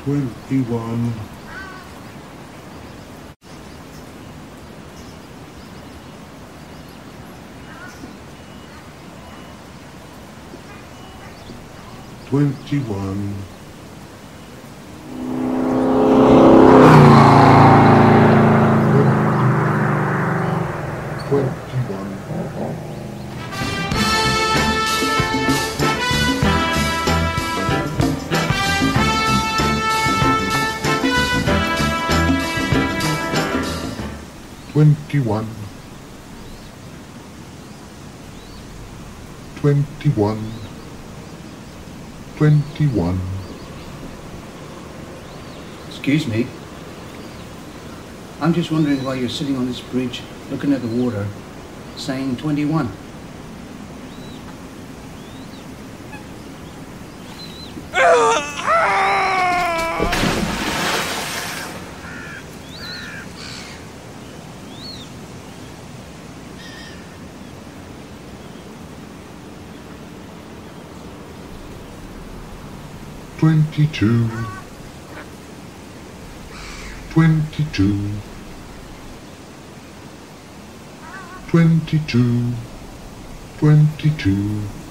21, 21, 21, 21, 21. Excuse me. I'm just wondering why you're sitting on this bridge, looking at the water, saying 21. Twenty-two, 22, 22, 22.